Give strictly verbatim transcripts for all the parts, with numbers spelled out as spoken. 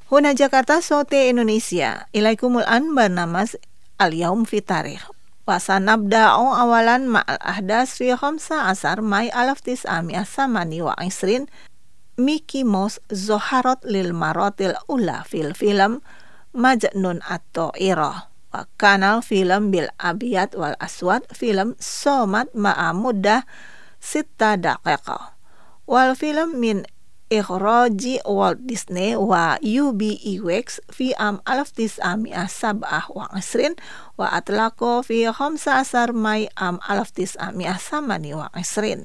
Huna Jakarta Sote Indonesia. Ilaikumul an barnamas al-yaum fi tarikh. Wasanabda'u awalan ma'al ahdas fi khamsa asar may alaf tis'amiyah samani wa isrin Mickey Mouse zoharot lil marotil ula fil film Majnun at-Ta'irah wa kanal film bil abiyat wal aswad film somat ma'a muddah sita daqiqah wal film min ikhraji Walt Disney wa U B Iwex fi am alaf tis'amiyah sab'ah wa isrin wa atlaqo fi khamsa asar may am alaf tis'amiyah samani wa isrin.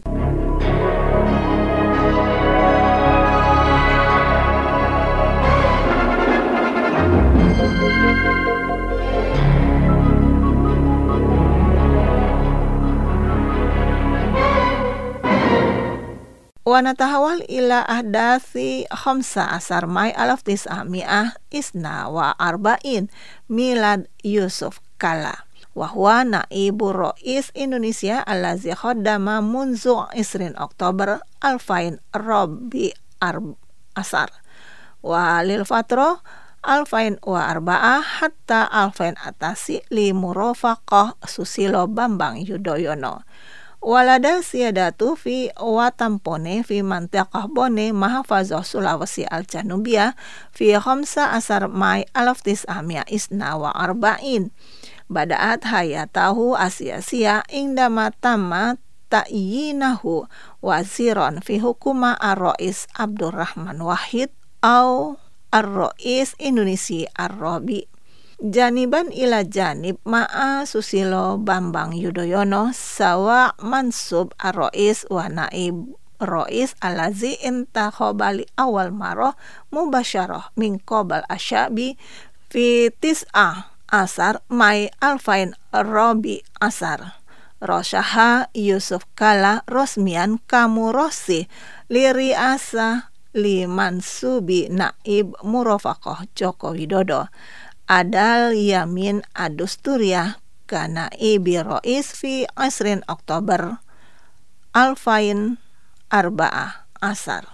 Wa natahawal ila ahdasi khamsa asar may alaf tis'amiyah isna wa arba'in milad Yusuf Kala wa huwa naibu rais Indonesia allazi khaddama munzu isrin Oktober alfain robi arb asar wa lil fatro alfain wa arba'ah hatta alfain atasi li murafaqah Susilo Bambang Yudhoyono. Walada siyadatu fi watampone fi mantiqah Bone mahafazah Sulawesi al-Janubiyah fi khamsa asar may alaf tis'amiyah isna wa arba'in bada'at hayatahu asyasia indama tamma ta'yinahu waziron fi hukuma ar-rais Abdurrahman Wahid au ar-rais Indonesia ar-Rabi janiban ila janib ma'a Susilo Bambang Yudhoyono sawa mansub ar-rais wa naib rais alazi intakhobali awal maroh mubasyarah min qabal asyabi fi tis'ah asar may alfain robi asar rosyaha Yusuf Kala rosmian kamu rosi liri asa liman subi naib murafaqah Joko Widodo adal yamin adusturiah kana ibi rais fi isrin Oktober alfain arba'ah asar.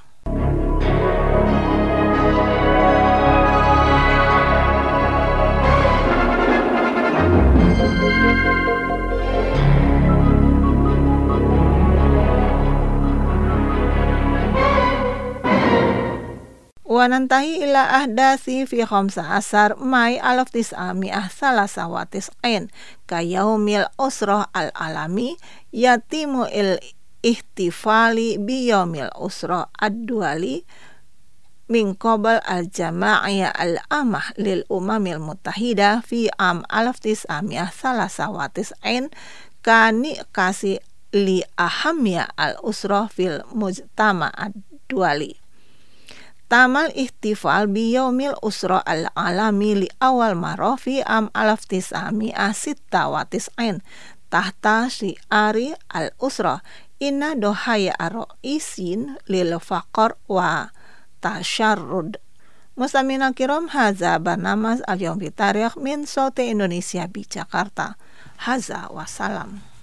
Wa nantahi ila ahdasi fi khamsa asar may alaf tis'amiyah salasa wa tis'in ka yaumil usrah al-alami yatimu il ihtifali bi yaumil usrah ad-duali min qabal al-jama'iyah al-amah lil umamil muttahidah fi am alaf tis'amiyah salasa wa tis'in kani kasi li ahamiyah al-usrah fil mujtama ad-duali. Tamal ihtifal bi yaumil usra al-alami li awal marah fi am alaf tis'amiyah sita wa tis'in tahta syiari al-usra inna dohaya ar-ra'isin lil faqar wa tasyarrud. Muslimina kiram haza barnamas al-yawm fi tarikh min Sote Indonesia bi Jakarta. Haza wassalam.